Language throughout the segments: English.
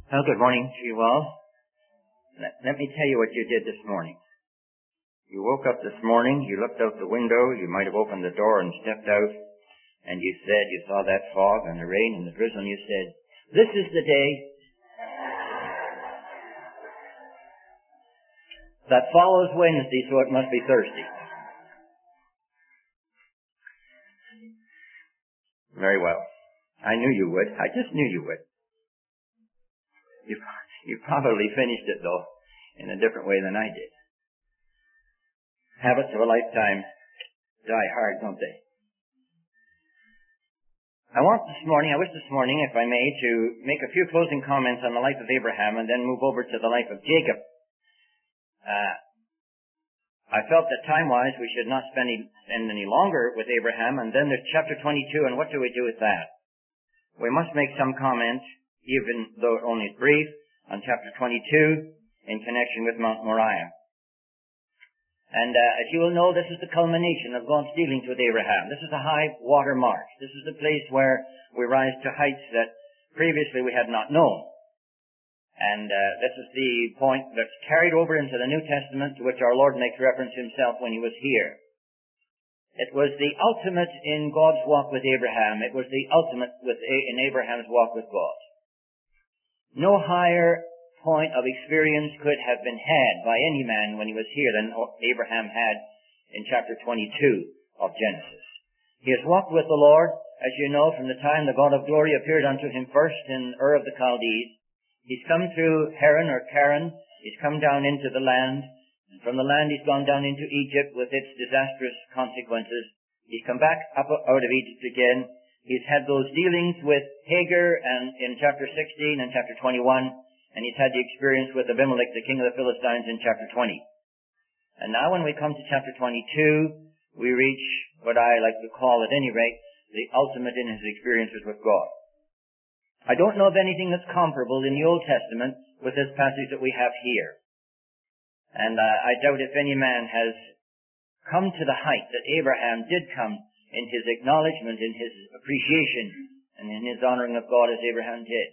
Well, good morning to you all. Let me tell you what you did this morning. You woke up this morning, you looked out the window, you might have opened the door and stepped out, and you said you saw that fog and the rain and the drizzle, and you said, "This is the day that follows Wednesday, so it must be Thursday." Very well. I knew you would. I just knew you would. You probably finished it, though, in a different way than I did. Habits of a lifetime die hard, don't they? I wish this morning, if I may, to make a few closing comments on the life of Abraham and then move over to the life of Jacob. I felt that time-wise we should not spend any longer with Abraham, and then there's chapter 22, and what do we do with that? We must make some comment, even though only brief, on chapter 22 in connection with Mount Moriah. And as you will know, this is the culmination of God's dealings with Abraham. This is a high water mark. This is the place where we rise to heights that previously we had not known. And this is the point that's carried over into the New Testament, to which our Lord makes reference himself when he was here. It was the ultimate in God's walk with Abraham. It was the ultimate in Abraham's walk with God. No higher point of experience could have been had by any man when he was here than Abraham had in chapter 22 of Genesis. He has walked with the Lord, as you know, from the time the God of glory appeared unto him first in Ur of the Chaldees. He's come through Haran or Charan. He's come down into the land. And from the land he's gone down into Egypt with its disastrous consequences. He's come back up out of Egypt again. He's had those dealings with Hagar and in chapter 16 and chapter 21, and he's had the experience with Abimelech, the king of the Philistines, in chapter 20. And now when we come to chapter 22, we reach what I like to call, at any rate, the ultimate in his experiences with God. I don't know of anything that's comparable in the Old Testament with this passage that we have here. And I doubt if any man has come to the height that Abraham did come in his acknowledgement, in his appreciation, and in his honoring of God as Abraham did.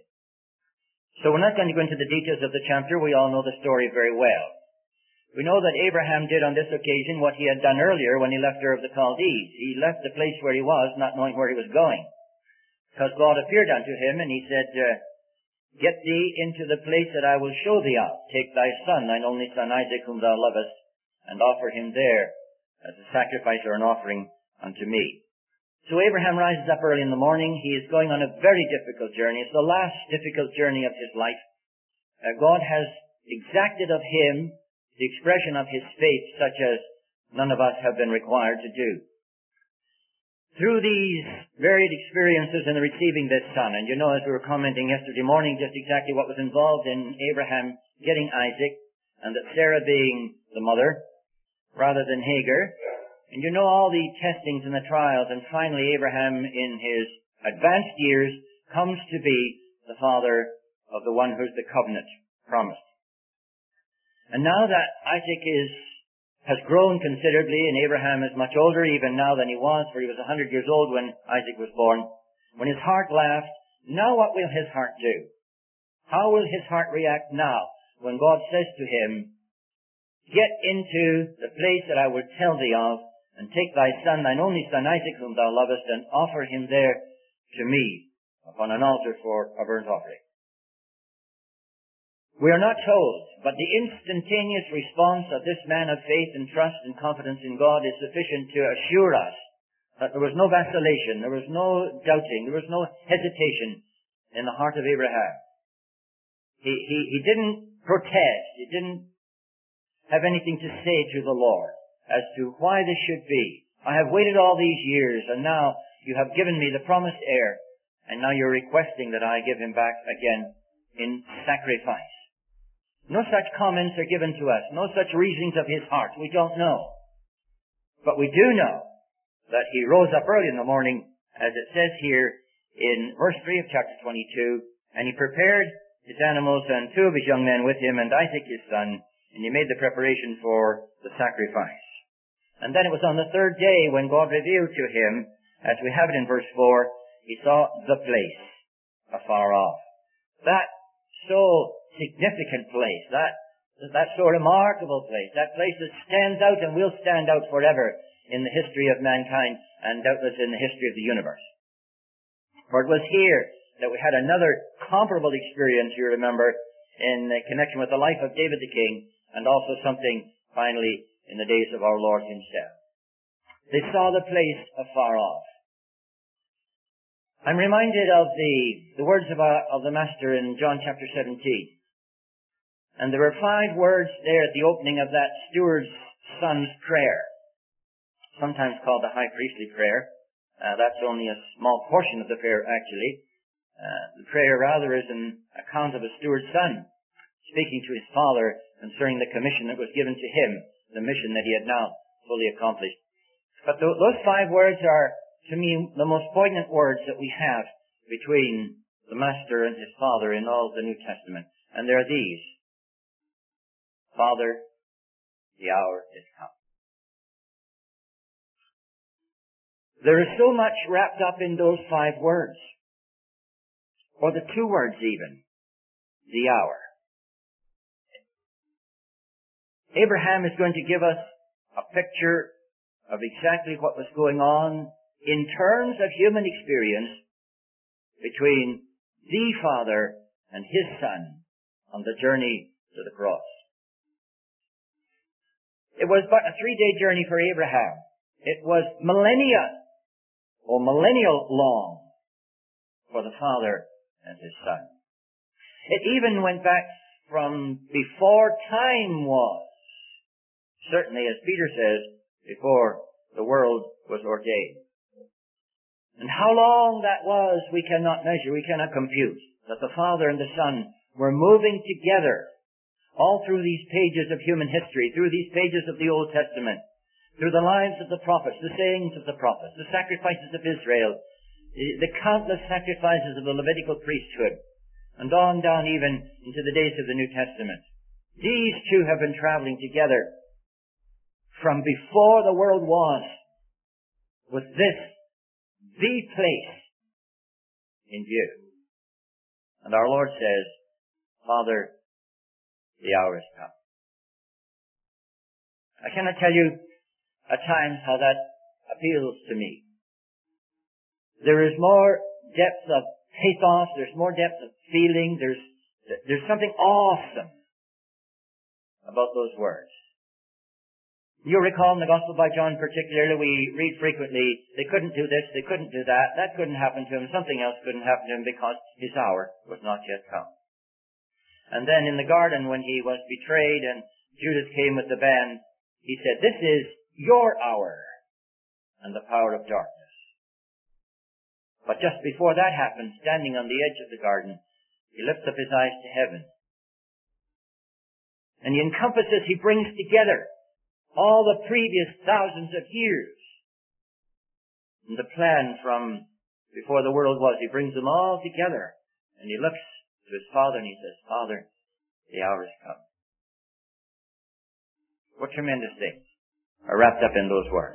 So we're not going to go into the details of the chapter. We all know the story very well. We know that Abraham did on this occasion what he had done earlier when he left Ur of the Chaldees. He left the place where he was, not knowing where he was going. Because God appeared unto him, and he said, "Get thee into the place that I will show thee of. Take thy son, thine only son Isaac, whom thou lovest, and offer him there as a sacrifice or an offering unto me." So Abraham rises up early in the morning. He is going on a very difficult journey. It's the last difficult journey of his life. God has exacted of him the expression of his faith, such as none of us have been required to do. Through these varied experiences in receiving this son, and you know, as we were commenting yesterday morning, just exactly what was involved in Abraham getting Isaac, and that Sarah being the mother rather than Hagar. And you know all the testings and the trials, and finally Abraham in his advanced years comes to be the father of the one who's the covenant promised. And now that Isaac has grown considerably, and Abraham is much older even now than he was, for he was 100 years old when Isaac was born, when his heart laughed, now what will his heart do? How will his heart react now when God says to him, "Get into the place that I will tell thee of, and take thy son, thine only son Isaac, whom thou lovest, and offer him there to me upon an altar for a burnt offering"? We are not told, but the instantaneous response of this man of faith and trust and confidence in God is sufficient to assure us that there was no vacillation, there was no doubting, there was no hesitation in the heart of Abraham. He didn't protest, he didn't have anything to say to the Lord as to why this should be. I have waited all these years, and now you have given me the promised heir, and now you're requesting that I give him back again in sacrifice. No such comments are given to us, no such reasonings of his heart. We don't know. But we do know that he rose up early in the morning, as it says here in verse 3 of chapter 22, and he prepared his animals and 2 of his young men with him, and Isaac his son, and he made the preparation for the sacrifice. And then it was on the third day when God revealed to him, as we have it in verse 4, he saw the place afar off. That so significant place, that so remarkable place, that place that stands out and will stand out forever in the history of mankind and doubtless in the history of the universe. For it was here that we had another comparable experience, you remember, in connection with the life of David the king, and also something, finally, in the days of our Lord himself. They saw the place afar off. I'm reminded of the words of the Master in John chapter 17. And there were 5 words there at the opening of that steward's son's prayer, sometimes called the high priestly prayer. That's only a small portion of the prayer, actually. The prayer, rather, is an account of a steward's son speaking to his father concerning the commission that was given to him, the mission that he had now fully accomplished. But those 5 words are, to me, the most poignant words that we have between the Master and his Father in all the New Testament. And they're these: Father, the hour is come. There is so much wrapped up in those 5 words, or the 2 words even, the hour. Abraham is going to give us a picture of exactly what was going on in terms of human experience between the Father and his Son on the journey to the cross. It was but a 3-day journey for Abraham. It was millennial long for the Father and his Son. It even went back from before time was, certainly, as Peter says, before the world was ordained. And how long that was, we cannot measure, we cannot compute. That the Father and the Son were moving together all through these pages of human history, through these pages of the Old Testament, through the lives of the prophets, the sayings of the prophets, the sacrifices of Israel, the countless sacrifices of the Levitical priesthood, and on down even into the days of the New Testament. These 2 have been traveling together from before the world was, with this, the place, in view. And our Lord says, Father, the hour is come. I cannot tell you at times how that appeals to me. There is more depth of pathos, there's more depth of feeling, there's something awesome about those words. You'll recall in the Gospel by John particularly, we read frequently, they couldn't do this, they couldn't do that, that couldn't happen to him, something else couldn't happen to him because his hour was not yet come. And then in the garden when he was betrayed and Judas came with the band, he said, this is your hour and the power of darkness. But just before that happened, standing on the edge of the garden, he lifts up his eyes to heaven. And he encompasses, he brings together all the previous thousands of years. And the plan from before the world was, he brings them all together. And he looks to his Father and he says, Father, the hour has come. What tremendous things are wrapped up in those words.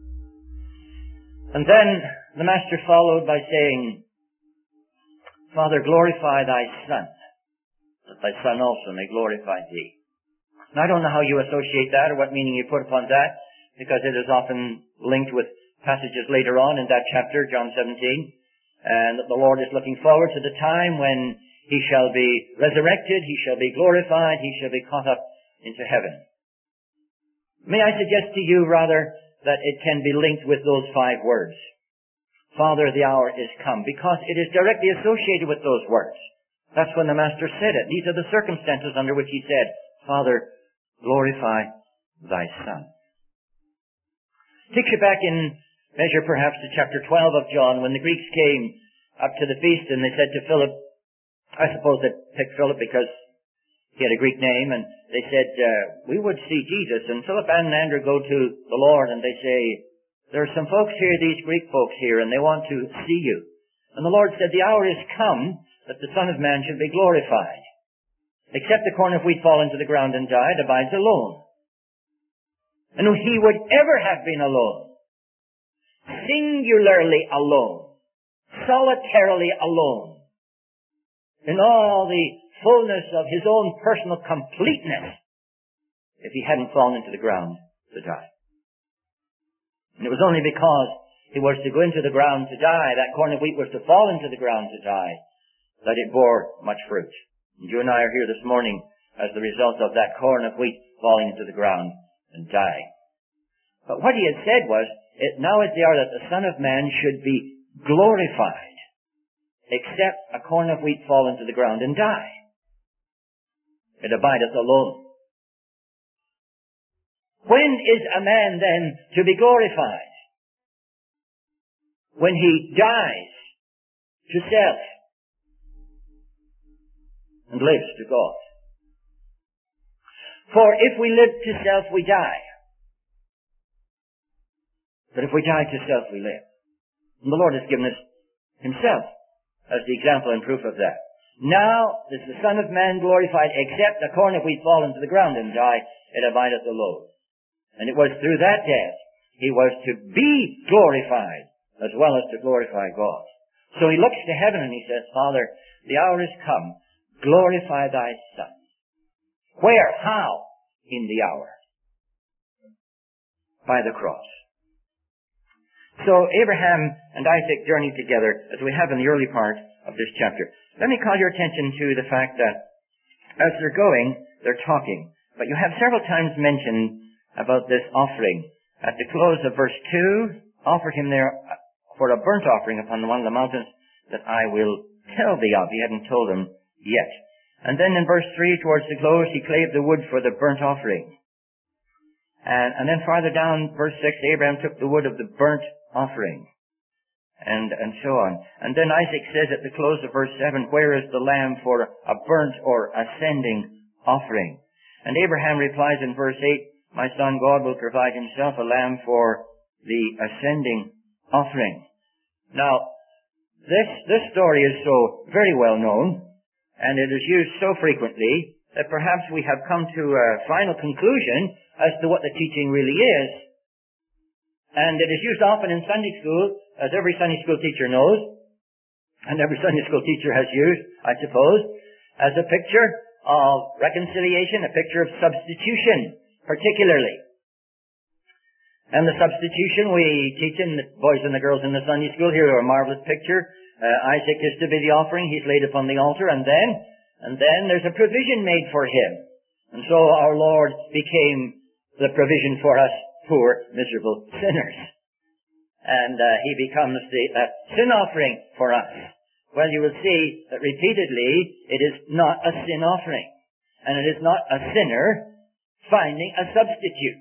And then the Master followed by saying, Father, glorify thy Son, that thy Son also may glorify thee. Now, I don't know how you associate that or what meaning you put upon that, because it is often linked with passages later on in that chapter, John 17, and that the Lord is looking forward to the time when he shall be resurrected, he shall be glorified, he shall be caught up into heaven. May I suggest to you, rather, that it can be linked with those 5 words. Father, the hour is come, because it is directly associated with those words. That's when the Master said it. These are the circumstances under which he said, Father, glorify thy Son. Takes you back in measure perhaps to chapter 12 of John, when the Greeks came up to the feast and they said to Philip, I suppose they picked Philip because he had a Greek name, and they said, we would see Jesus. And Philip and Andrew go to the Lord and they say, there are some folks here, these Greek folks here, and they want to see you. And the Lord said, the hour is come that the Son of Man should be glorified. Except the corn of wheat fall into the ground and die, it abides alone. And he would ever have been alone. Singularly alone. Solitarily alone. In all the fullness of his own personal completeness if he hadn't fallen into the ground to die. And it was only because he was to go into the ground to die, that corn of wheat was to fall into the ground to die, that it bore much fruit. And you and I are here this morning as the result of that corn of wheat falling into the ground and die. But what he had said was, now is the hour that the Son of Man should be glorified, except a corn of wheat fall into the ground and die. It abideth alone. When is a man then to be glorified? When he dies to self and lives to God. For if we live to self, we die. But if we die to self, we live. And the Lord has given us himself as the example and proof of that. Now is the Son of Man glorified, except a corn of wheat fall into the ground and die, it abideth alone. And it was through that death he was to be glorified, as well as to glorify God. So he looks to heaven and he says, Father, the hour is come. Glorify thy Son. Where? How? In the hour. By the cross. So Abraham and Isaac journeyed together, as we have in the early part of this chapter. Let me call your attention to the fact that as they're going, they're talking. But you have several times mentioned about this offering. At the close of verse 2, offered him there for a burnt offering upon one of the mountains that I will tell thee of. He hadn't told him yet. And then in verse 3, towards the close, he clave the wood for the burnt offering. And then farther down, verse 6, Abraham took the wood of the burnt offering. And so on. And then Isaac says at the close of verse 7, where is the lamb for a burnt or ascending offering? And Abraham replies in verse 8, my son, God will provide himself a lamb for the ascending offering. Now, this story is so very well known, and it is used so frequently, that perhaps we have come to a final conclusion as to what the teaching really is. And it is used often in Sunday school, as every Sunday school teacher knows, and every Sunday school teacher has used, I suppose, as a picture of reconciliation, a picture of substitution, particularly. And the substitution we teach in the boys and the girls in the Sunday school here are a marvelous picture. Isaac is to be the offering. He's laid upon the altar, and then there's a provision made for him. And so our Lord became the provision for us poor, miserable sinners. And he becomes the sin offering for us. Well, you will see that repeatedly it is not a sin offering. And it is not a sinner finding a substitute.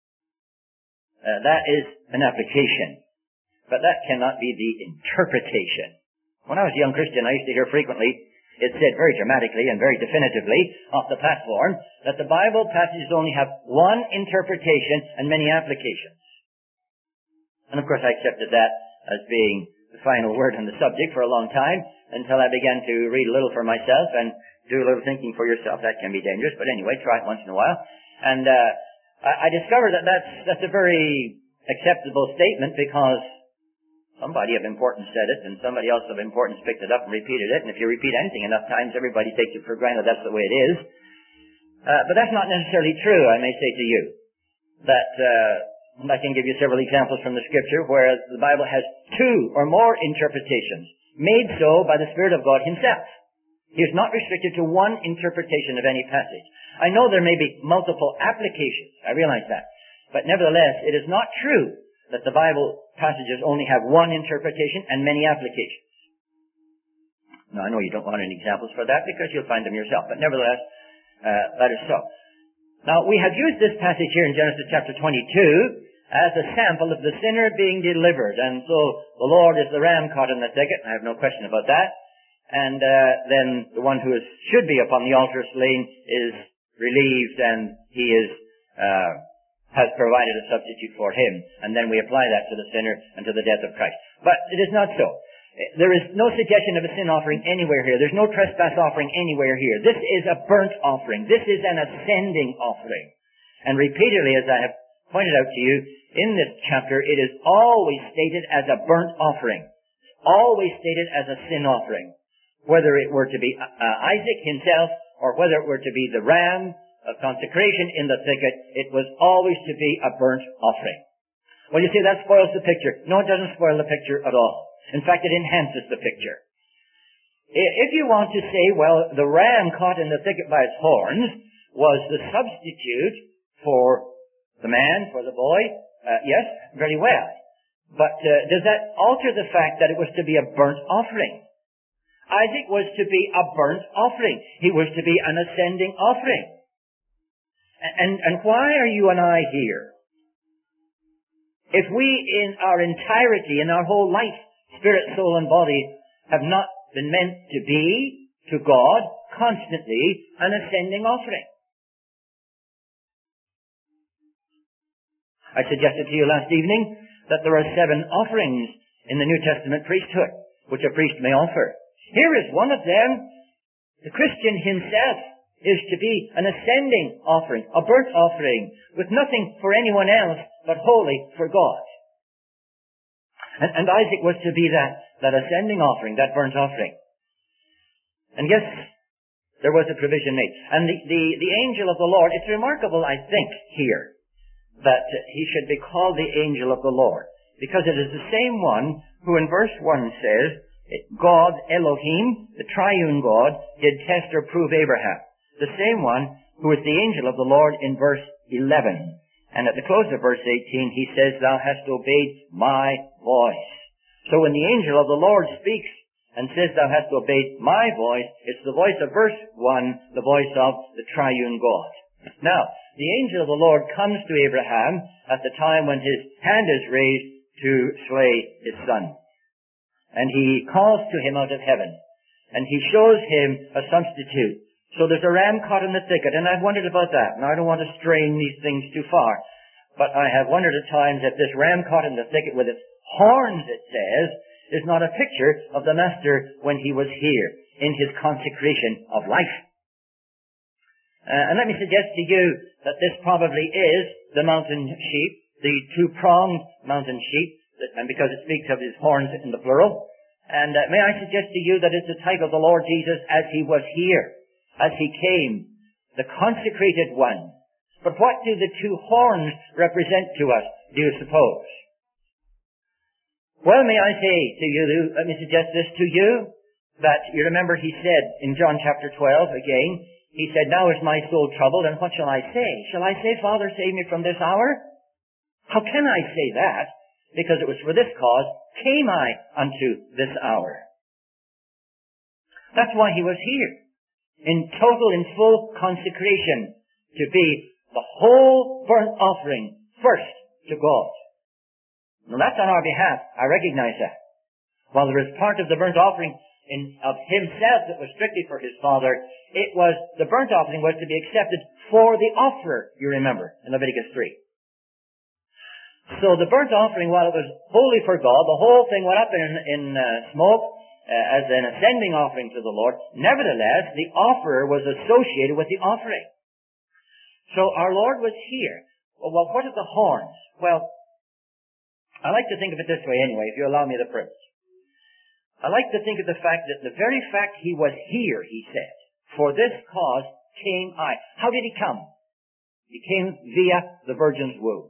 That is an application. But that cannot be the interpretation. When I was a young Christian, I used to hear frequently it said very dramatically and very definitively off the platform that the Bible passages only have one interpretation and many applications. And of course I accepted that as being the final word on the subject for a long time until I began to read a little for myself and do a little thinking for yourself. That can be dangerous, but anyway, try it once in a while. And I discovered that that's a very acceptable statement because somebody of importance said it, and somebody else of importance picked it up and repeated it. And if you repeat anything enough times, everybody takes it for granted that's the way it is. But that's not necessarily true, I may say to you. That I can give you several examples from the Scripture where the Bible has two or more interpretations, made so by the Spirit of God himself. He is not restricted to one interpretation of any passage. I know there may be multiple applications, I realize that. But nevertheless, it is not true that the Bible passages only have one interpretation and many applications. Now, I know you don't want any examples for that because you'll find them yourself, but nevertheless, that is so. Now, we have used this passage here in Genesis chapter 22 as a sample of the sinner being delivered, and so the Lord is the ram caught in the thicket, I have no question about that, and then the one who should be upon the altar slain is relieved, and he is has provided a substitute for him. And then we apply that to the sinner and to the death of Christ. But it is not so. There is no suggestion of a sin offering anywhere here. There's no trespass offering anywhere here. This is a burnt offering. This is an ascending offering. And repeatedly, as I have pointed out to you, in this chapter, it is always stated as a burnt offering. Always stated as a sin offering. whether it were to be Isaac himself or whether it were to be the ram of consecration in the thicket, it was always to be a burnt offering. Well, you see, that spoils the picture. No, it doesn't spoil the picture at all. In fact, it enhances the picture. If you want to say, well, the ram caught in the thicket by its horns was the substitute for the man, for the boy, yes, very well. But does that alter the fact that it was to be a burnt offering? Isaac was to be a burnt offering. He was to be an ascending offering. And why are you and I here? If we in our entirety, in our whole life, spirit, soul, and body, have not been meant to be, to God, constantly an ascending offering. I suggested to you last evening that there are 7 offerings in the New Testament priesthood, which a priest may offer. Here is one of them. The Christian himself is to be an ascending offering, a burnt offering, with nothing for anyone else but wholly for God. And Isaac was to be that ascending offering, that burnt offering. And yes, there was a provision made. And the angel of the Lord, it's remarkable, I think, here, that he should be called the angel of the Lord, because it is the same one who in verse 1 says, God, Elohim, the triune God, did test or prove Abraham. The same one who is the angel of the Lord in verse 11. And at the close of verse 18, he says, Thou hast obeyed my voice. So when the angel of the Lord speaks and says, Thou hast obeyed my voice, it's the voice of verse 1, the voice of the triune God. Now, the angel of the Lord comes to Abraham at the time when his hand is raised to slay his son. And he calls to him out of heaven. And he shows him a substitute. So there's a ram caught in the thicket, and I've wondered about that. Now, I don't want to strain these things too far, but I have wondered at times if this ram caught in the thicket with its horns, it says, is not a picture of the Master when he was here in his consecration of life. And let me suggest to you that this probably is the mountain sheep, the 2-pronged mountain sheep, and because it speaks of his horns in the plural. And may I suggest to you that it's a type of the Lord Jesus as he was here, as he came, the consecrated one. But what do the 2 horns represent to us, do you suppose? Well, may I say to you, let me suggest this to you, that you remember he said in John chapter 12 again, he said, Now is my soul troubled, and what shall I say? Shall I say, Father, save me from this hour? How can I say that? Because it was for this cause came I unto this hour. That's why he was here, in total and full consecration, to be the whole burnt offering first to God. Now that's on our behalf. I recognize that. While there is part of the burnt offering of himself that was strictly for his Father, it was, the burnt offering was to be accepted for the offerer, you remember, in Leviticus 3. So the burnt offering, while it was wholly for God, the whole thing went up in smoke as an ascending offering to the Lord. Nevertheless, the offerer was associated with the offering. So our Lord was here. Well, what are the horns? Well, I like to think of it this way anyway, if you allow me the privilege. I like to think of the fact that the very fact he was here, he said, for this cause came I. How did he come? He came via the virgin's womb.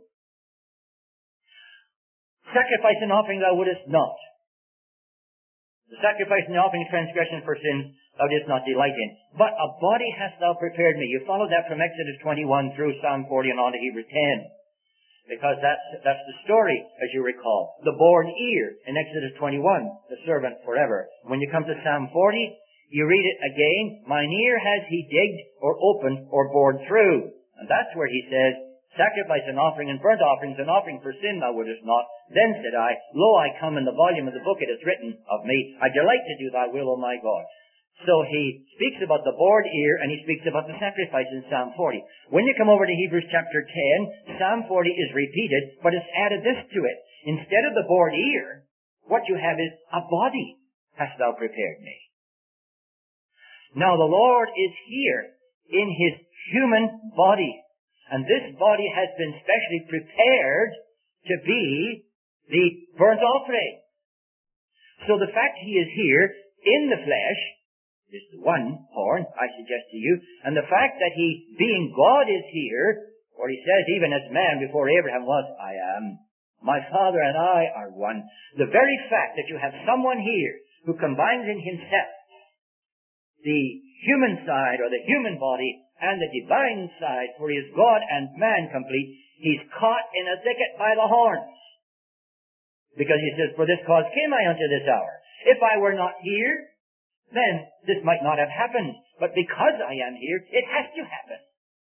Sacrifice and offering thou wouldest not. The sacrifice and the offering of transgression for sins thou didst not delight in. But a body hast thou prepared me. You follow that from Exodus 21 through Psalm 40 and on to Hebrews 10. Because that's the story, as you recall. The born ear in Exodus 21, the servant forever. When you come to Psalm 40, you read it again. Mine ear has he digged or opened or bored through. And that's where he says, sacrifice and offering and burnt offerings and offering for sin thou wouldest not. Then said I, Lo, I come, in the volume of the book it is written of me. I delight to do thy will, O my God. So he speaks about the bored ear and he speaks about the sacrifice in Psalm 40. When you come over to Hebrews chapter 10, Psalm 40 is repeated, but it's added this to it. Instead of the bored ear, what you have is a body hast thou prepared me. Now the Lord is here in his human body. And this body has been specially prepared to be the burnt offering. So the fact he is here in the flesh is the one horn, I suggest to you. And the fact that he, being God, is here, for he says, even as man before Abraham was, I am. My Father and I are one. The very fact that you have someone here who combines in himself the human side or the human body and the divine side, for he is God and man complete, he's caught in a thicket by the horns. Because he says, for this cause came I unto this hour. If I were not here, then this might not have happened. But because I am here, it has to happen.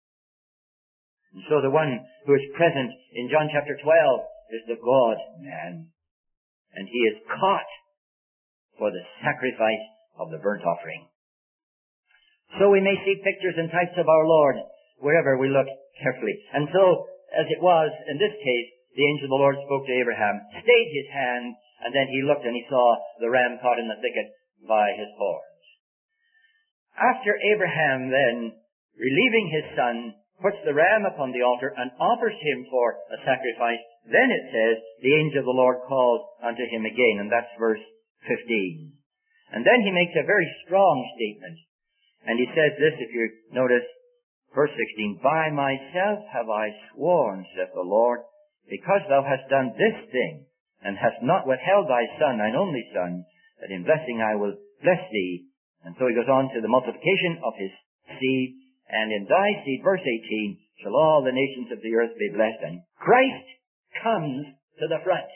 And so the one who is present in John chapter 12 is the God-man. And he is caught for the sacrifice of the burnt offering. So we may see pictures and types of our Lord wherever we look carefully. And so, as it was in this case, the angel of the Lord spoke to Abraham, stayed his hand, and then he looked and he saw the ram caught in the thicket by his horns. After Abraham then, relieving his son, puts the ram upon the altar and offers him for a sacrifice, then it says, the angel of the Lord called unto him again, and that's verse 15. And then he makes a very strong statement. And he says this, if you notice, verse 16, by myself have I sworn, saith the Lord, because thou hast done this thing, and hast not withheld thy son, thine only son, that in blessing I will bless thee. And so he goes on to the multiplication of his seed, and in thy seed, verse 18, shall all the nations of the earth be blessed. And Christ comes to the front.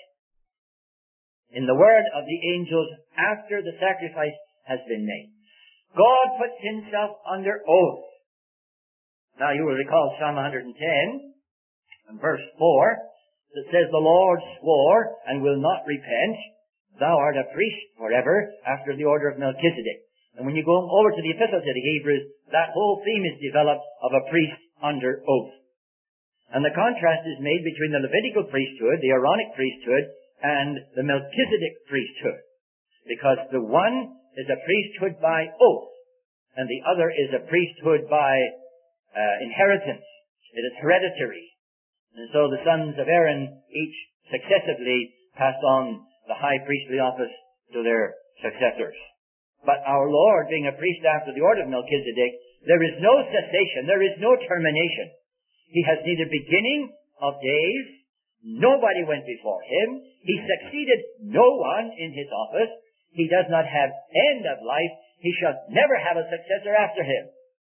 In the word of the angels, after the sacrifice has been made, God puts himself under oath. Now you will recall Psalm 110, and verse 4, that says, the Lord swore and will not repent. Thou art a priest forever after the order of Melchizedek. And when you go over to the epistle to the Hebrews, that whole theme is developed of a priest under oath. And the contrast is made between the Levitical priesthood, the Aaronic priesthood, and the Melchizedek priesthood. Because the one is a priesthood by oath, and the other is a priesthood by inheritance. It is hereditary. And so the sons of Aaron each successively passed on the high priestly office to their successors. But our Lord, being a priest after the order of Melchizedek, there is no cessation, there is no termination. He has neither beginning of days, nobody went before him, he succeeded no one in his office, he does not have end of life, he shall never have a successor after him.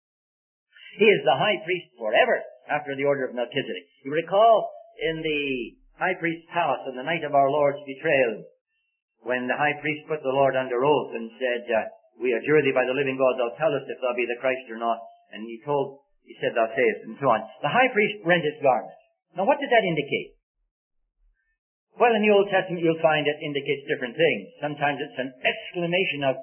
He is the high priest forever after the order of Melchizedek. You recall in the high priest's palace on the night of our Lord's betrayal, when the high priest put the Lord under oath and said, we adjure thee by the living God, thou tell us if thou be the Christ or not. And he said, thou sayest, and so on. The high priest rent his garment. Now what did that indicate? Well, in the Old Testament you'll find it indicates different things. Sometimes it's an exclamation of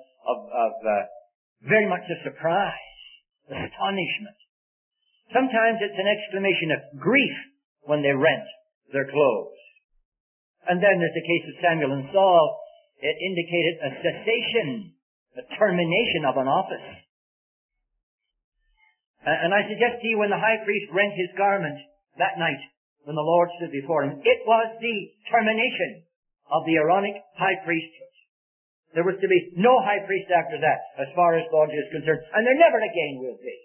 very much of surprise, astonishment. Sometimes it's an exclamation of grief when they rent their clothes. And then there's the case of Samuel and Saul. It indicated a cessation, a termination of an office. And I suggest to you, when the high priest rent his garment that night, when the Lord stood before him, it was the termination of the Aaronic high priesthood. There was to be no high priest after that, as far as God is concerned, and there never again will be.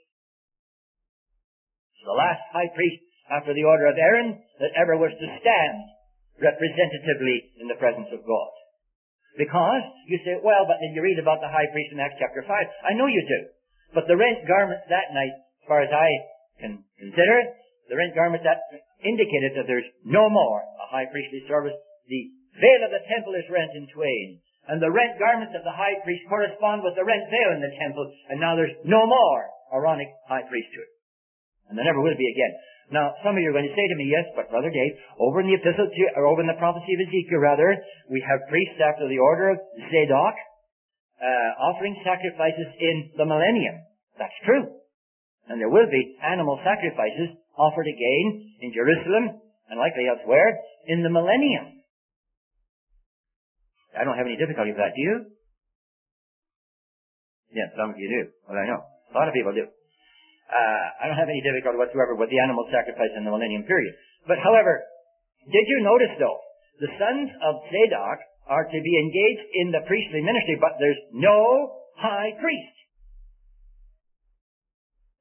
The last high priest after the order of Aaron that ever was to stand representatively in the presence of God. Because you say, well, but then you read about the high priest in Acts chapter 5. I know you do. But the rent garments that night, as far as I can consider it, the rent garment that indicated that there's no more a high priestly service. The veil of the temple is rent in twain. And the rent garments of the high priest correspond with the rent veil in the temple. And now there's no more Aaronic high priesthood. And there never will be again. Now, some of you are going to say to me, yes, but Brother Dave, over in the epistle to, or over in the prophecy of Ezekiel rather, we have priests after the order of Zadok, offering sacrifices in the millennium. That's true. And there will be animal sacrifices offered again in Jerusalem, and likely elsewhere, in the millennium. I don't have any difficulty with that, do you? Yes, some of you do. Well, I know. A lot of people do. I don't have any difficulty whatsoever with the animal sacrifice in the millennium period. But however, did you notice though, the sons of Zadok are to be engaged in the priestly ministry, but there's no high priest.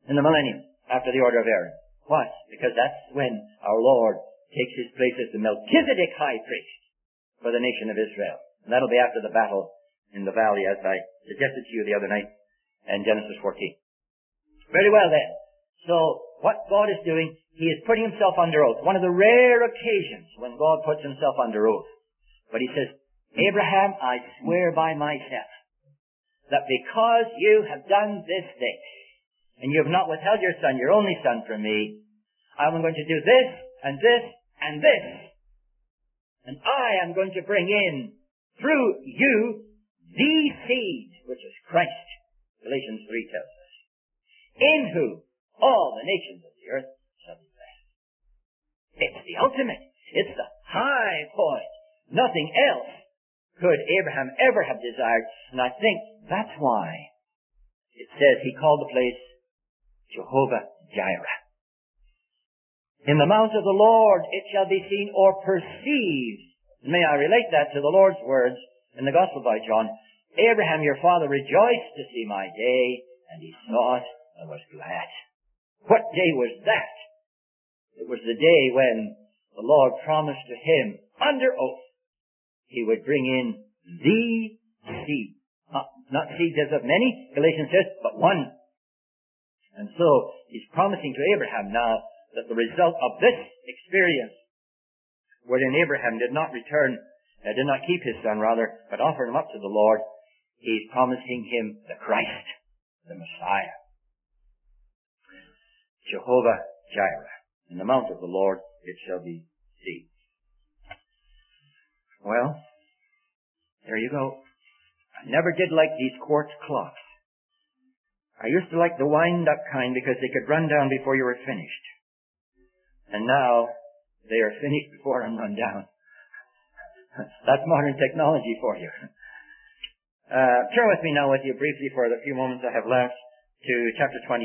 in the millennium, after the order of Aaron. Why? Because that's when our Lord takes his place as the Melchizedek high priest for the nation of Israel. And that'll be after the battle in the valley, as I suggested to you the other night in Genesis 14. Very well then. So, what God is doing, he is putting himself under oath. One of the rare occasions when God puts himself under oath. But he says, Abraham, I swear by myself that because you have done this thing, and you have not withheld your son, your only son, from me, I'm going to do this, and this, and this. And I am going to bring in, through you, the seed, which is Christ. Galatians 3 tells us. In whom all the nations of the earth shall be blessed. It's the ultimate. It's the high point. Nothing else could Abraham ever have desired. And I think that's why it says he called the place Jehovah Jireh. In the mount of the Lord it shall be seen or perceived. May I relate that to the Lord's words in the Gospel by John. Abraham your father rejoiced to see my day, and he saw it and was glad. What day was that? It was the day when the Lord promised to him, under oath, he would bring in the seed. Not seeds as of many, Galatians says, but one. And so, he's promising to Abraham now that the result of this experience, wherein Abraham did not keep his son rather, but offered him up to the Lord, he's promising him the Christ, the Messiah. Jehovah Jireh. In the mount of the Lord it shall be seen. Well, there you go. I never did like these quartz clocks. I used to like the wind-up kind because they could run down before you were finished. And now they are finished before I'm run down. That's modern technology for you. Turn with me now with you briefly for the few moments I have left to chapter 28.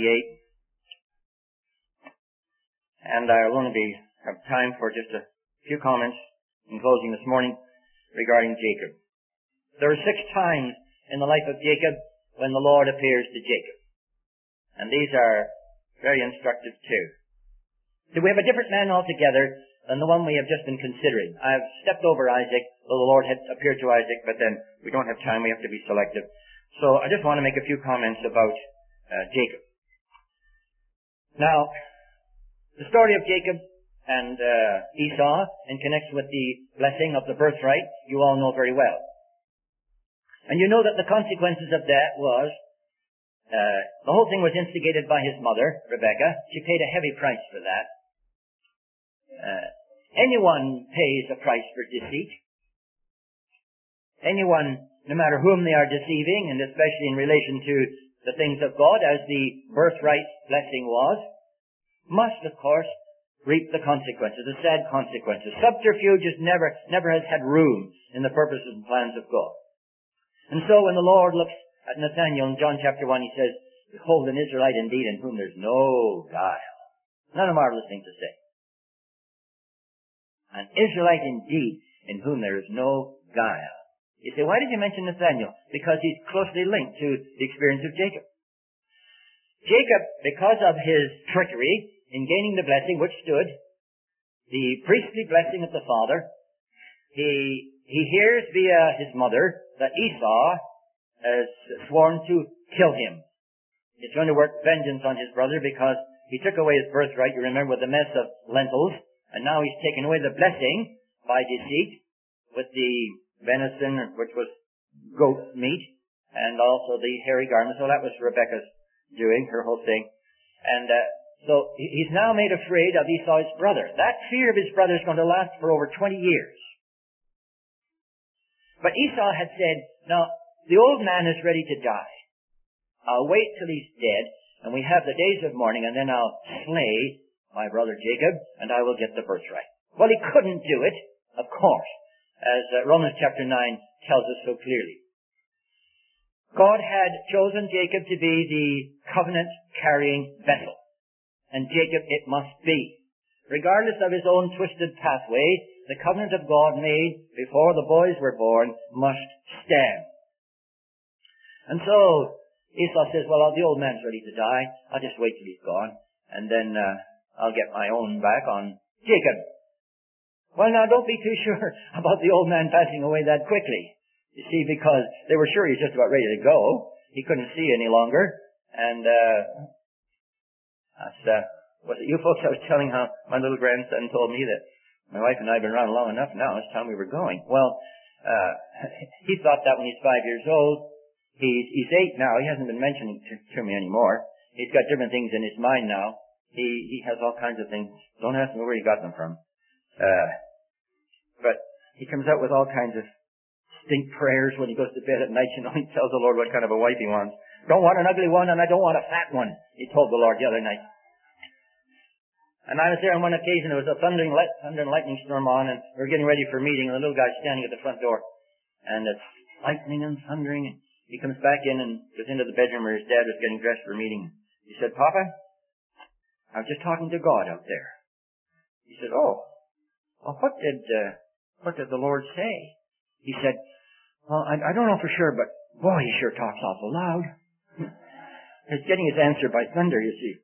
And I'll only have time for just a few comments in closing this morning regarding Jacob. There are 6 times in the life of Jacob when the Lord appears to Jacob. And these are very instructive too. So we have a different man altogether than the one we have just been considering. I've stepped over Isaac, though the Lord had appeared to Isaac, but then we don't have time, we have to be selective. So I just want to make a few comments about Jacob. Now, the story of Jacob and Esau in connection with the blessing of the birthright, you all know very well. And you know that the consequences of that was, the whole thing was instigated by his mother, Rebekah. She paid a heavy price for that. Anyone pays a price for deceit. Anyone, no matter whom they are deceiving, and especially in relation to the things of God, as the birthright blessing was, must, of course, reap the consequences, the sad consequences. Subterfuge never has had room in the purposes and plans of God. And so when the Lord looks at Nathanael in John chapter 1, he says, Behold an Israelite indeed in whom there's no guile. Not a marvelous thing to say. An Israelite indeed in whom there is no guile. You say, why did you mention Nathanael? Because he's closely linked to the experience of Jacob. Jacob, because of his trickery in gaining the blessing which stood, the priestly blessing of the father, he hears via his mother that Esau has sworn to kill him. He's going to work vengeance on his brother because he took away his birthright, you remember, with a mess of lentils, and now he's taken away the blessing by deceit with the venison, which was goat meat, and also the hairy garment. So that was Rebekah's doing, her whole thing. And so he's now made afraid of Esau, his brother. That fear of his brother is going to last for over 20 years. But Esau had said, now, the old man is ready to die. I'll wait till he's dead, and we have the days of mourning, and then I'll slay my brother Jacob, and I will get the birthright. Well, he couldn't do it, of course, as Romans chapter 9 tells us so clearly. God had chosen Jacob to be the covenant-carrying vessel, and Jacob it must be. Regardless of his own twisted pathway, the covenant of God made before the boys were born must stand. And so, Esau says, well, the old man's ready to die. I'll just wait till he's gone, and then I'll get my own back on Jacob. Well, now, don't be too sure about the old man passing away that quickly. You see, because they were sure he's just about ready to go. He couldn't see any longer. And was it you folks I was telling how my little grandson told me that my wife and I have been around long enough now, it's time we were going. Well, he thought that when he's 5 years old. He's 8 now. He hasn't been mentioning to me anymore. He's got different things in his mind now. He has all kinds of things. Don't ask me where he got them from. But he comes out with all kinds of stink prayers when he goes to bed at night. You know, he tells the Lord what kind of a wife he wants. Don't want an ugly one, and I don't want a fat one, he told the Lord the other night. And I was there on one occasion. There was a thunder and lightning storm on, and we were getting ready for a meeting, and the little guy's standing at the front door. And it's lightning and thundering, and he comes back in and goes into the bedroom where his dad was getting dressed for a meeting. He said, Papa, I was just talking to God out there. He said, oh, well, what did the Lord say? He said, well, I don't know for sure, but boy, he sure talks awful loud. He's getting his answer by thunder, you see.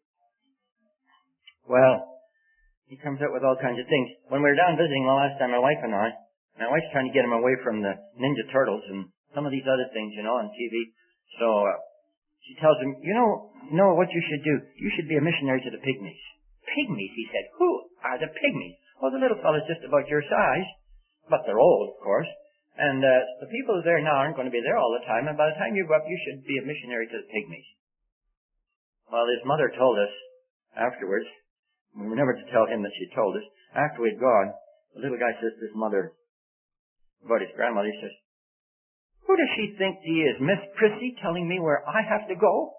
Well, he comes out with all kinds of things. When we were down visiting the last time, my wife's trying to get him away from the Ninja Turtles and some of these other things, on TV. So she tells him, you know what you should do? You should be a missionary to the pygmies. Pygmies, he said. Who are the pygmies? Well, the little fellow's just about your size, but they're old, of course. And the people there now aren't going to be there all the time, and by the time you grow up, you should be a missionary to the pygmies. Well, his mother told us afterwards, we were never to tell him that she told us, after we'd gone, the little guy says to his mother, about his grandmother, he says, who does she think she is, Miss Prissy, telling me where I have to go?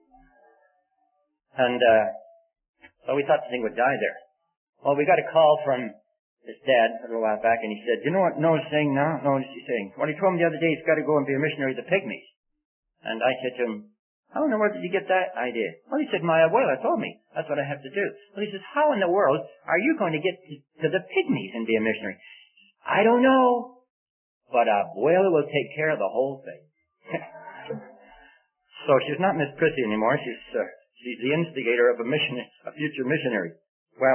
And so we thought the thing would die there. Well, we got a call from his dad a little while back, and he said, do you know what Noah's saying now? No, what is he saying? Well, he told me the other day he's got to go and be a missionary to the pygmies. And I said to him, how in the world did you get that idea? Well, he said, my abuela told me. That's what I have to do. Well, he says, how in the world are you going to get to the pygmies and be a missionary? I don't know, but abuela will take care of the whole thing. So she's not Miss Prissy anymore. She's the instigator of a future missionary. Well,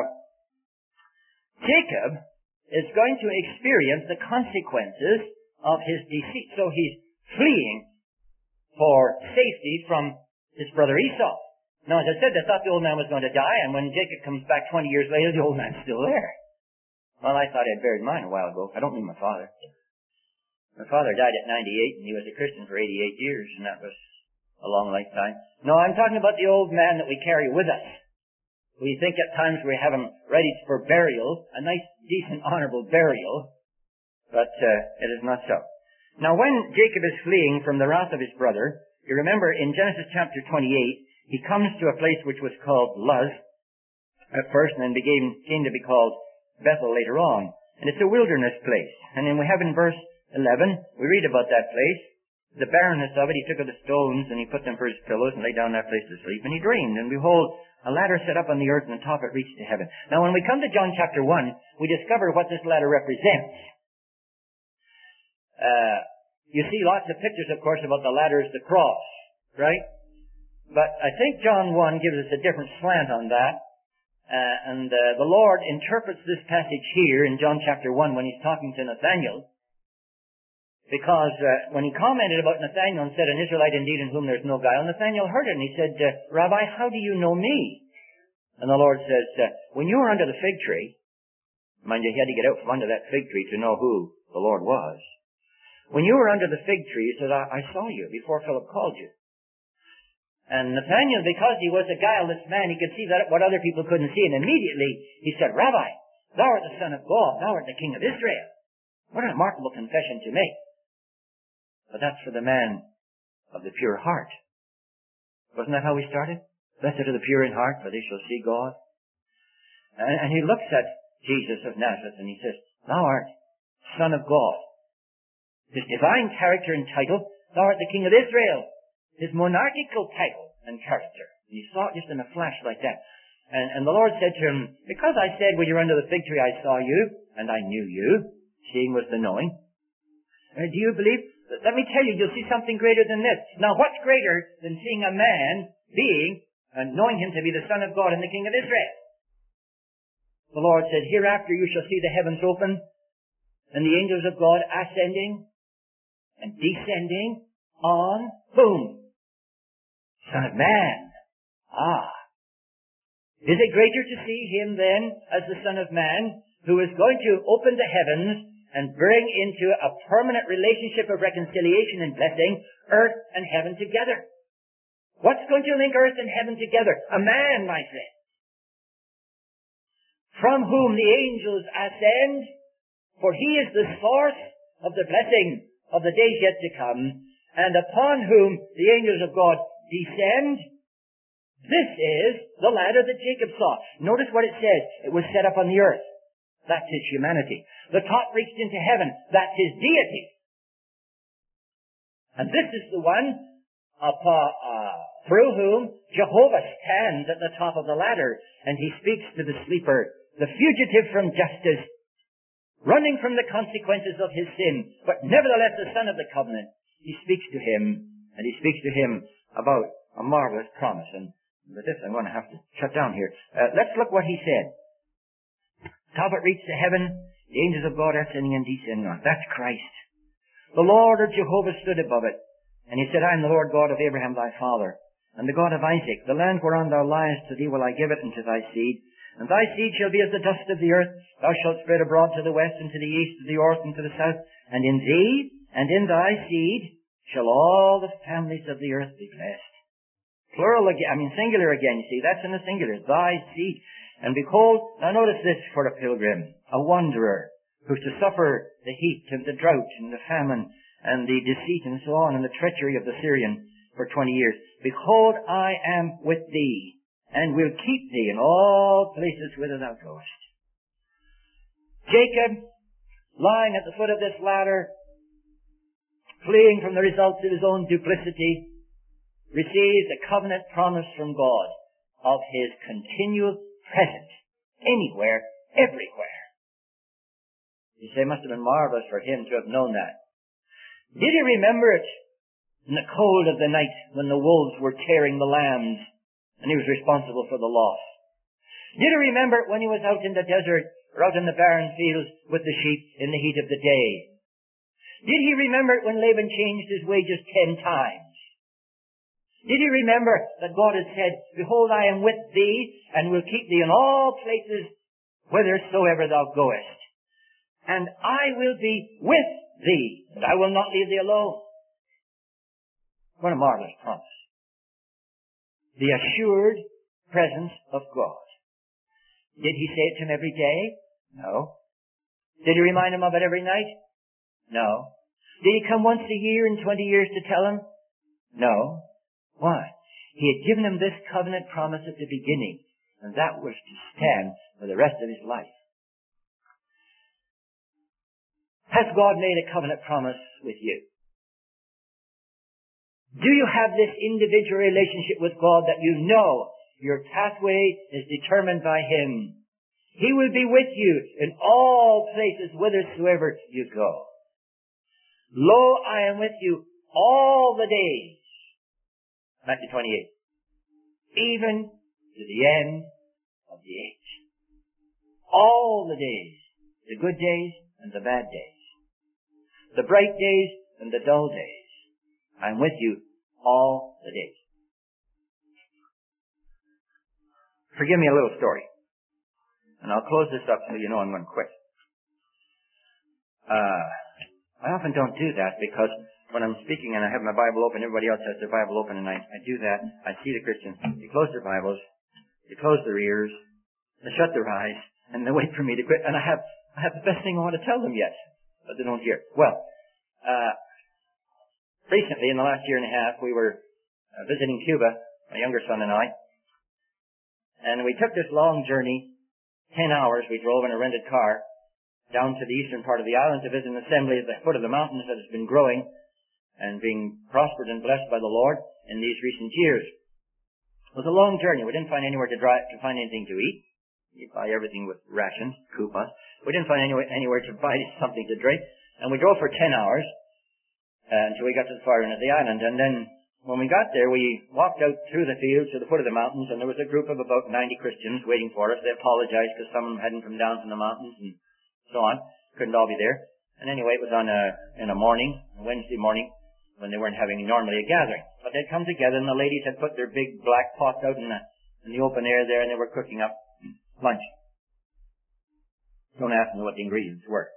Jacob is going to experience the consequences of his deceit. So he's fleeing for safety from his brother Esau. Now, as I said, they thought the old man was going to die, and when Jacob comes back 20 years later, the old man's still there. Well, I thought I'd buried mine a while ago. I don't mean my father. My father died at 98, and he was a Christian for 88 years, and that was a long lifetime. No, I'm talking about the old man that we carry with us. We think at times we have him ready for burial, a nice, decent, honorable burial, but it is not so. Now, when Jacob is fleeing from the wrath of his brother, you remember in Genesis chapter 28, he comes to a place which was called Luz at first, and then came to be called Bethel later on. And it's a wilderness place. And then we have in verse 11, we read about that place. The barrenness of it, he took of the stones, and he put them for his pillows, and lay down in that place to sleep. And he dreamed, and behold, a ladder set up on the earth, and the top it reached to heaven. Now, when we come to John chapter 1, we discover what this ladder represents. You see lots of pictures, of course, about the ladder as the cross, right? But I think John 1 gives us a different slant on that. And the Lord interprets this passage here in John chapter 1 when he's talking to Nathanael. Because when he commented about Nathanael and said, an Israelite indeed in whom there's no guile, Nathanael heard it and he said, Rabbi, how do you know me? And the Lord says, when you were under the fig tree, mind you, he had to get out from under that fig tree to know who the Lord was. When you were under the fig tree, he said, I saw you before Philip called you. And Nathanael, because he was a guileless man, he could see that what other people couldn't see. And immediately he said, Rabbi, thou art the Son of God. Thou art the King of Israel. What a remarkable confession to make. But that's for the man of the pure heart. Wasn't that how we started? Blessed are the pure in heart, for they shall see God. And he looks at Jesus of Nazareth and he says, thou art Son of God. His divine character and title, thou art the King of Israel. His monarchical title and character. And he saw it just in a flash like that. And the Lord said to him, because I said when you were under the fig tree I saw you, and I knew you, seeing was the knowing. Do you believe? Let me tell you, you'll see something greater than this. Now, what's greater than seeing a man being, and knowing him to be the Son of God and the King of Israel? The Lord said, hereafter you shall see the heavens open, and the angels of God ascending and descending on whom? Son of Man. Ah. Is it greater to see him then as the Son of Man, who is going to open the heavens and bring into a permanent relationship of reconciliation and blessing earth and heaven together? What's going to link earth and heaven together? A man, my friend, from whom the angels ascend, for he is the source of the blessing of the days yet to come, and upon whom the angels of God descend. This is the ladder that Jacob saw. Notice what it says. It was set up on the earth. That's his humanity. The top reached into heaven. That's his deity. And this is the one through whom Jehovah stands at the top of the ladder, and he speaks to the sleeper, the fugitive from justice, running from the consequences of his sin, but nevertheless the son of the covenant. He speaks to him, and he speaks to him about a marvelous promise. And with this I'm going to have to shut down here. Let's look what he said. Top it reached to heaven, the angels of God ascending and descending on. That's Christ. The Lord or Jehovah stood above it, and he said, I am the Lord God of Abraham thy father, and the God of Isaac. The land whereon thou liest, to thee will I give it, and to thy seed. And thy seed shall be as the dust of the earth. Thou shalt spread abroad to the west, and to the east, to the north, and to the south. And in thee, and in thy seed, shall all the families of the earth be blessed. Plural again, singular again, you see, that's in the singular. Thy seed. And behold, now notice this for a pilgrim, a wanderer, who's to suffer the heat and the drought and the famine and the deceit and so on, and the treachery of the Syrian for 20 years. Behold, I am with thee, and will keep thee in all places whither thou goest. Jacob, lying at the foot of this ladder, fleeing from the results of his own duplicity, receives a covenant promise from God of his continual presence anywhere, everywhere. You say it must have been marvelous for him to have known that. Did he remember it in the cold of the night when the wolves were tearing the lambs and he was responsible for the loss? Did he remember it when he was out in the desert or out in the barren fields with the sheep in the heat of the day? Did he remember it when Laban changed his wages 10 times? Did he remember that God had said, behold, I am with thee, and will keep thee in all places whithersoever thou goest. And I will be with thee, and I will not leave thee alone. What a marvelous promise. The assured presence of God. Did he say it to him every day? No. Did he remind him of it every night? No. Did he come once a year in 20 years to tell him? No. Why? He had given him this covenant promise at the beginning, and that was to stand for the rest of his life. Has God made a covenant promise with you? Do you have this individual relationship with God that you know your pathway is determined by Him? He will be with you in all places whithersoever you go. Lo, I am with you all the days. Matthew 28. Even to the end of the age. All the days. The good days and the bad days. The bright days and the dull days. I'm with you all the days. Forgive me a little story. And I'll close this up so you know I'm going to quit. I often don't do that because when I'm speaking and I have my Bible open, everybody else has their Bible open, and I do that. I see the Christians. They close their Bibles. They close their ears. They shut their eyes. And they wait for me to quit. And I have the best thing I want to tell them yet. But they don't hear. Well, recently, in the last year and a half, we were visiting Cuba, my younger son and I. And we took this long journey, 10 hours. We drove in a rented car down to the eastern part of the island to visit an assembly at the foot of the mountains that has been growing and being prospered and blessed by the Lord in these recent years. It was a long journey. We didn't find anywhere to find anything to eat. You buy everything with rations, coupons. We didn't find anywhere to buy something to drink. And we drove for 10 hours. until we got to the far end of the island. And then when we got there, we walked out through the fields to the foot of the mountains, and there was a group of about 90 Christians waiting for us. They apologized because some of them hadn't come down from the mountains and so on. Couldn't all be there. And anyway, it was in a morning, a Wednesday morning, when they weren't having normally a gathering. But they'd come together, and the ladies had put their big black pots out in the open air there, and they were cooking up lunch. Don't ask me what the ingredients were.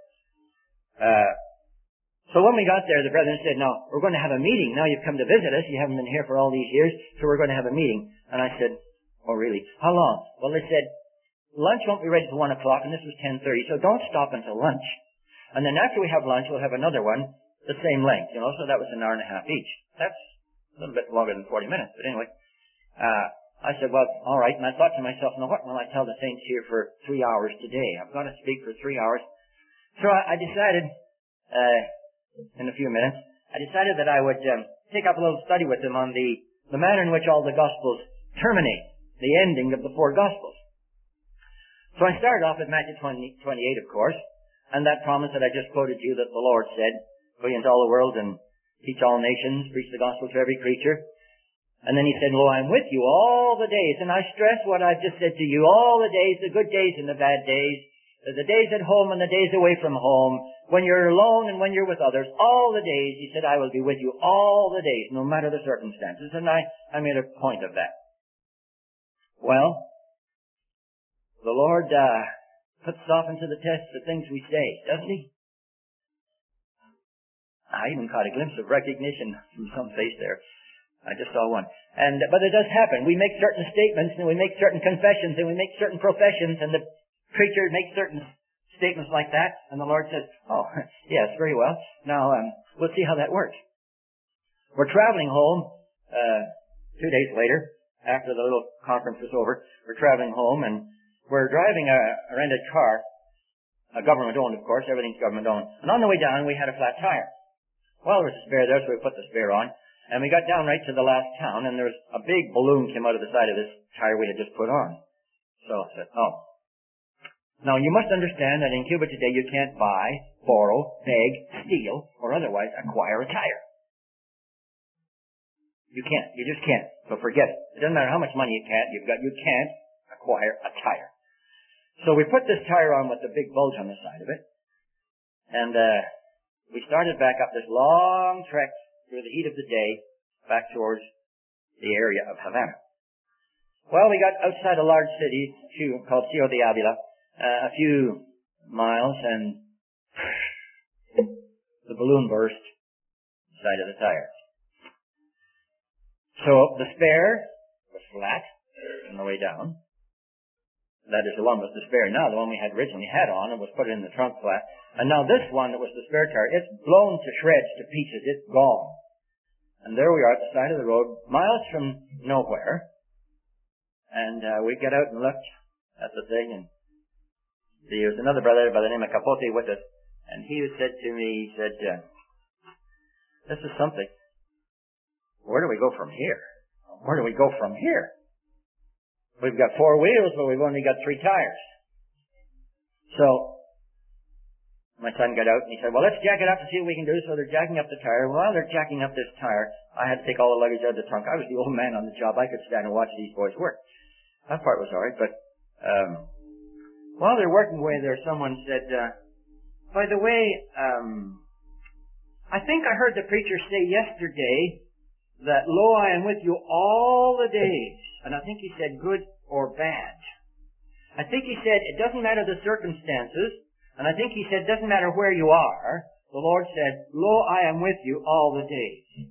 So when we got there, the brethren said, "Now, we're going to have a meeting. Now you've come to visit us. You haven't been here for all these years, so we're going to have a meeting." And I said, "Oh, really? How long?" Well, they said, "Lunch won't be ready till 1 o'clock, and this was 10:30, so don't stop until lunch. And then after we have lunch, we'll have another one, the same length, so that was an hour and a half each. That's a little bit longer than 40 minutes, but anyway. I said, well, all right, and I thought to myself, now what will I tell the saints here for 3 hours today? I've got to speak for 3 hours. So I decided, in a few minutes, I decided that I would take up a little study with them on the manner in which all the Gospels terminate, the ending of the 4 Gospels. So I started off with Matthew 28, of course, and that promise that I just quoted you that the Lord said, "Go into all the world and teach all nations, preach the gospel to every creature." And then he said, "Lo, I'm with you all the days." And I stress what I've just said to you, all the days, the good days and the bad days, the days at home and the days away from home, when you're alone and when you're with others, all the days, he said, "I will be with you all the days, no matter the circumstances." And I made a point of that. Well, the Lord puts us often to the test the things we say, doesn't he? I even caught a glimpse of recognition from some face there. I just saw one. But it does happen. We make certain statements, and we make certain confessions, and we make certain professions, and the preacher makes certain statements like that, and the Lord says, "Oh, yes, very well. Now, we'll see how that works." We're traveling home 2 days later, after the little conference was over. We're traveling home, and we're driving a rented car, a government-owned, of course. Everything's government-owned. And on the way down, we had a flat tire. Well, there was a spare there, so we put the spare on. And we got down right to the last town, and there was a big balloon came out of the side of this tire we had just put on. So I said, "Oh." Now, you must understand that in Cuba today, you can't buy, borrow, beg, steal, or otherwise acquire a tire. You can't. You just can't. So forget it. It doesn't matter how much money you've got, you can't acquire a tire. So we put this tire on with the big bulge on the side of it, and we started back up this long trek through the heat of the day back towards the area of Havana. Well, we got outside a large city called Ciudad de Avila, a few miles, and the balloon burst inside of the tire. So the spare was flat on the way down. That is, the one was the spare. Now, the one we had originally had on and was put in the trunk flat. And now this one that was the spare tire, it's blown to shreds, to pieces. It's gone. And there we are at the side of the road, miles from nowhere. And we get out and looked at the thing, and there was another brother by the name of Capote with us. And he said to me, he said, "This is something. Where do we go from here? Where do we go from here? We've got 4 wheels, but we've only got 3 tires." So my son got out and he said, "Well, let's jack it up and see what we can do." So they're jacking up the tire. While they're jacking up this tire, I had to take all the luggage out of the trunk. I was the old man on the job. I could stand and watch these boys work. That part was all right. But while they're working away there, someone said, "By the way, I think I heard the preacher say yesterday that, 'Lo, I am with you all the days.' And I think he said good or bad. I think he said it doesn't matter the circumstances. And I think he said it doesn't matter where you are. The Lord said, 'Lo, I am with you all the days.'"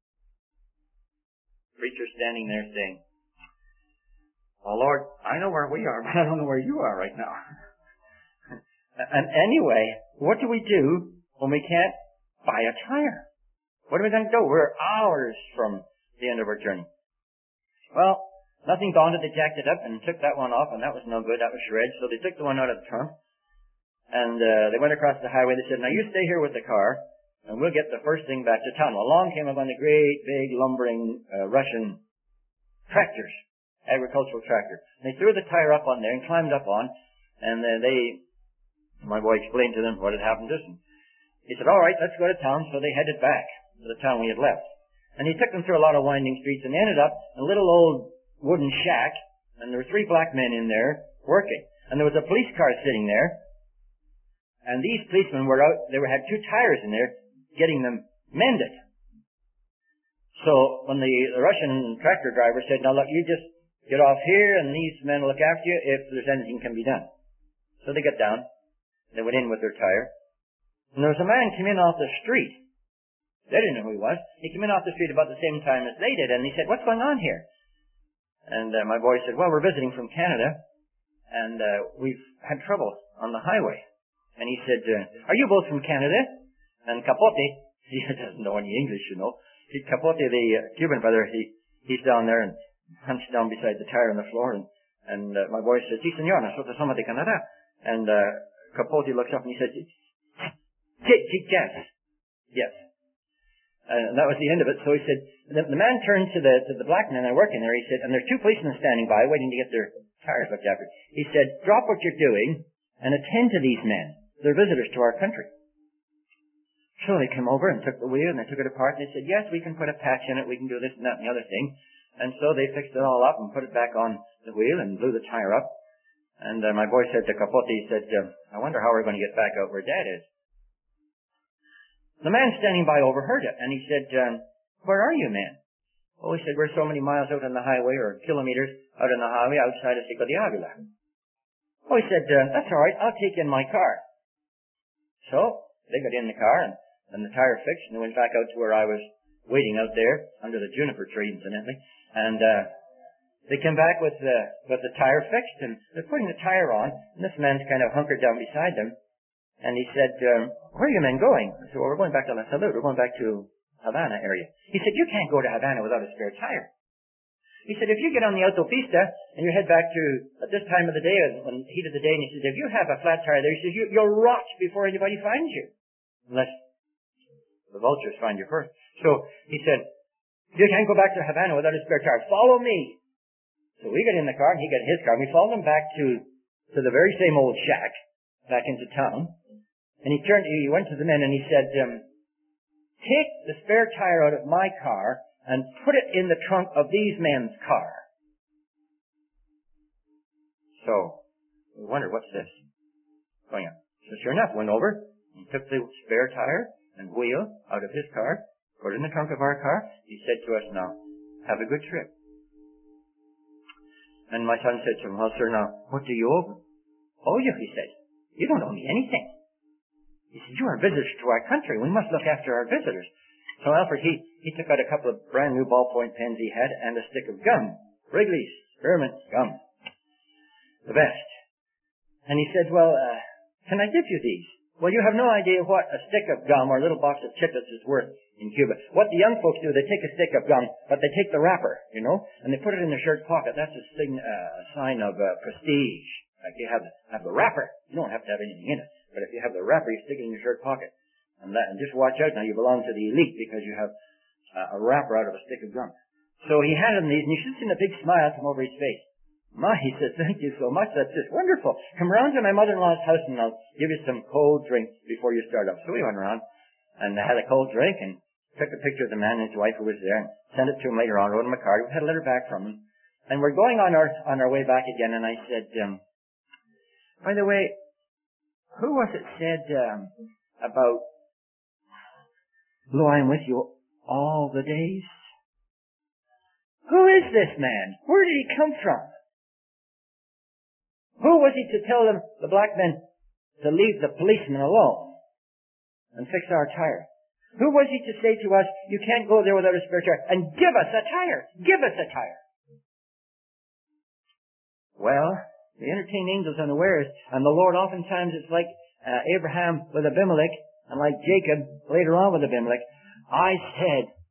Preacher standing there saying, "Oh, Lord, I know where we are, but I don't know where you are right now." And anyway, what do we do when we can't buy a tire? What are we going to do? We're hours from the end of our journey. Well, nothing daunted, they jacked it up and took that one off, and that was no good. That was shreds. So they took the one out of the trunk, and they went across the highway. They said, "Now you stay here with the car, and we'll get the first thing back to town." Well, along came one of the great, big, lumbering Russian tractors, agricultural tractor. They threw the tire up on there and climbed up on, and my boy explained to them what had happened to us. And he said, "All right, let's go to town." So they headed back. to the town we had left. And he took them through a lot of winding streets and ended up in a little old wooden shack, and there were 3 black men in there working. And there was a police car sitting there, and these policemen were out, they had 2 tires in there getting them mended. So when the Russian tractor driver said, now look, you just get off here and these men will look after you if there's anything can be done. So they got down, they went in with their tire, and there was a man came in off the street. They didn't know who he was. He came in off the street about the same time as they did, and he said, what's going on here? And my boy said, well, we're visiting from Canada, and we've had trouble on the highway. And he said, are you both from Canada? And Capote, he doesn't know any English, you know. Capote, the Cuban brother, he's down there and hunched down beside the tire on the floor, and my boy says, sí, señor, nosotros somos de Canadá. And Capote looks up and he says, yes. Yes. And that was the end of it. So he said, the man turned to the black men that are working there. He said, and there's 2 policemen standing by waiting to get their tires looked after. He said, drop what you're doing and attend to these men. They're visitors to our country. So they came over and took the wheel and they took it apart and they said, yes, we can put a patch in it. We can do this and that and the other thing. And so they fixed it all up and put it back on the wheel and blew the tire up. And my boy said to Capote, he said, I wonder how we're going to get back out where Dad is. The man standing by overheard it, and he said, where are you, man? Oh, he said, we're so many miles out on the highway, or kilometers out on the highway outside of Pico de Avila. Oh, he said, that's all right, I'll take in my car. So, they got in the car, and the tire fixed, and they went back out to where I was waiting out there, under the juniper tree, incidentally, and they came back with the tire fixed, and they're putting the tire on, and this man's kind of hunkered down beside them. And he said, where are you men going? I said, well, we're going back to La Salud. We're going back to Havana area. He said, you can't go to Havana without a spare tire. He said, if you get on the autopista and you head back to, at this time of the day, when the heat of the day, and he said, if you have a flat tire there, he says, you'll rot before anybody finds you. Unless the vultures find you first. So he said, you can't go back to Havana without a spare tire. Follow me. So we got in the car and he got in his car. And we followed him back to the very same old shack back into town. And he went to the men and he said, take the spare tire out of my car and put it in the trunk of these men's car. So, we wondered, what's this going on? So sure enough, went over and took the spare tire and wheel out of his car, put it in the trunk of our car. He said to us, now, have a good trip. And my son said to him, well, sir, now, what do you owe? Oh, you, he said, you don't owe me anything. He said, you are visitors to our country. We must look after our visitors. So Alfred, he took out a couple of brand new ballpoint pens he had and a stick of gum. Wrigley's Spearmint gum. The best. And he said, well, can I give you these? Well, you have no idea what a stick of gum or a little box of chiclets is worth in Cuba. What the young folks do, they take a stick of gum, but they take the wrapper, you know, and they put it in their shirt pocket. That's a sign of prestige. Like you have the wrapper. You don't have to have anything in it. But if you have the wrapper, you stick it in your shirt pocket. And just watch out now, you belong to the elite because you have a wrapper out of a stick of gum. So he handed him these, and you should have seen a big smile come over his face. Ma, he said, thank you so much. That's just wonderful. Come around to my mother-in-law's house and I'll give you some cold drink before you start up. So we went around and had a cold drink and took a picture of the man and his wife who was there and sent it to him later on, wrote him a card. We had a letter back from him. And we're going on our way back again, and I said, by the way, who was it said about, lo, I'm with you all the days? Who is this man? Where did he come from? Who was he to tell them, the black men, to leave the policemen alone and fix our tire? Who was he to say to us, you can't go there without a spare tire, and give us a tire? Give us a tire. Well, they entertain angels unawares, and the Lord oftentimes it's like Abraham with Abimelech, and like Jacob later on with Abimelech. I said,